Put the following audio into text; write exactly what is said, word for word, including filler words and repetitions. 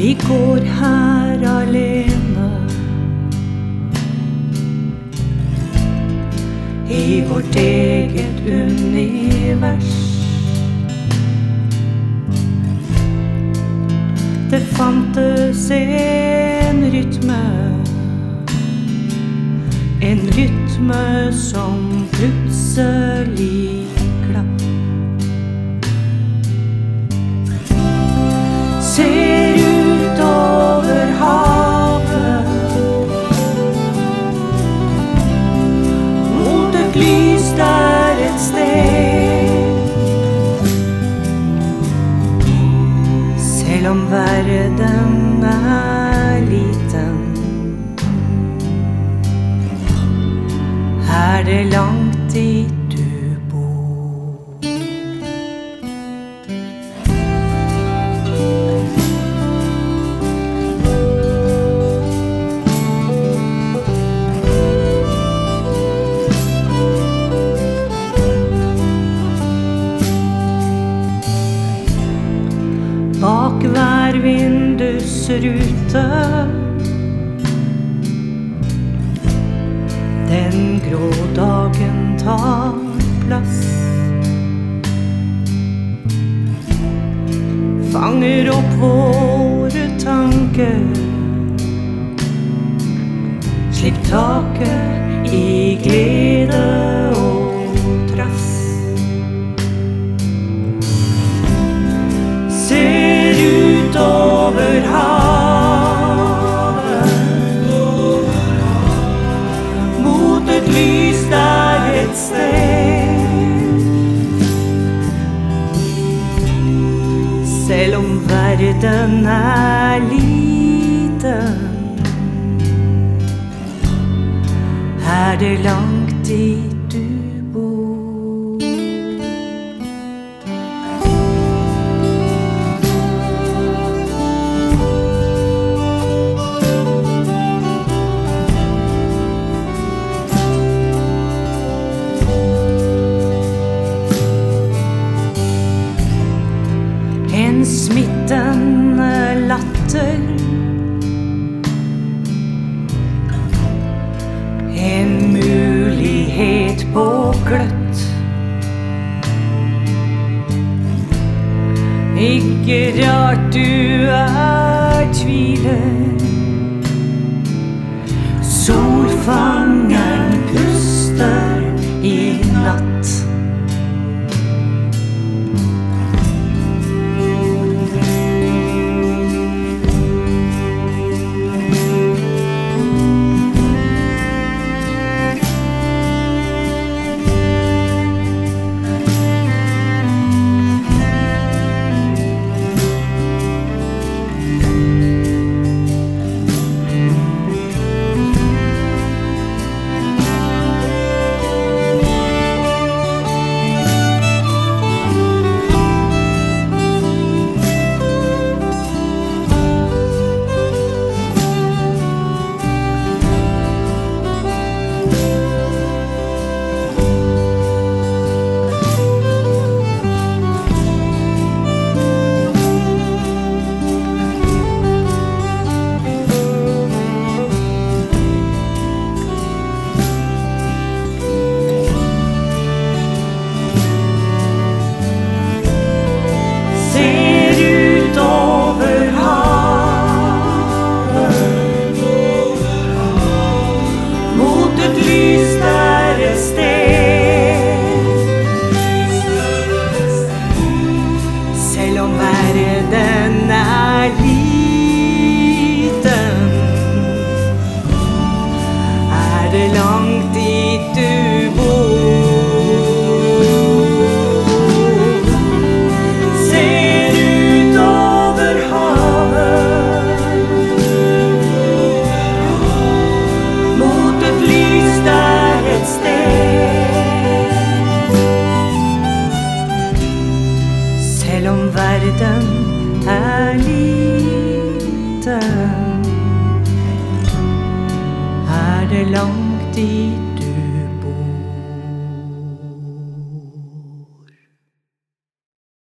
Vi går her alene I vårt eget univers. Det fantes en rytme, en rytme som plutselig klapp. Ser ut over havet mot et lys der et sted. Selv om verden er liten, er det langt dit du bor. Bak hver vindusrute den grå dagen tar plass. Fanger opp våre tanker, slipp taket I glede og trass. Ser ut over havet mot et lys der et sted. Selv om verden er liten, er det langt dit du bor. En smittende latter, en mulighet på gløtt. Ikke rart du er tviler, solfangeren puster I natt. Selv om verden er liten, er det langt dit du bor. Ser ut over havet mot et lys der et sted. Selv om verden er liten, er det langt dit